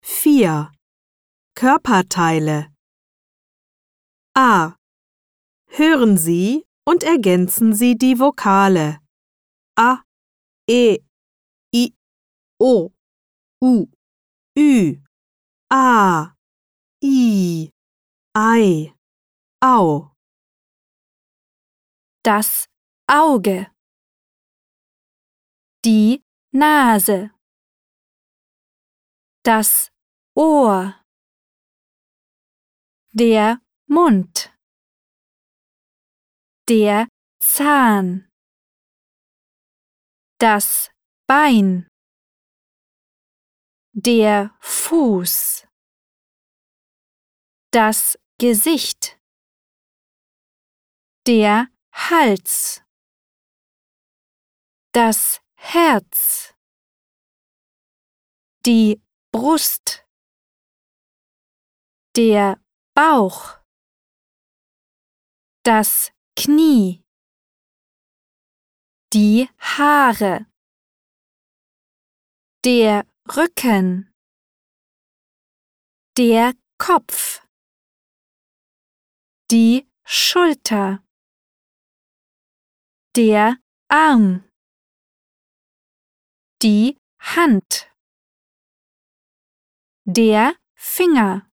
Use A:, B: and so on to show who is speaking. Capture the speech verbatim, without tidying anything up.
A: vier. Körperteile. A. Hören Sie und ergänzen Sie die Vokale. A, E, I, O, U, Ü, A, I, Ei, Au.
B: Das Auge, die Nase, das Ohr, der Mund, der Zahn, das Bein, der Fuß, das Gesicht, der Hals, das Herz, die Brust, der Bauch, das Knie, die Haare, der Rücken, der Kopf, die Schulter, der Arm, die Hand, der Finger.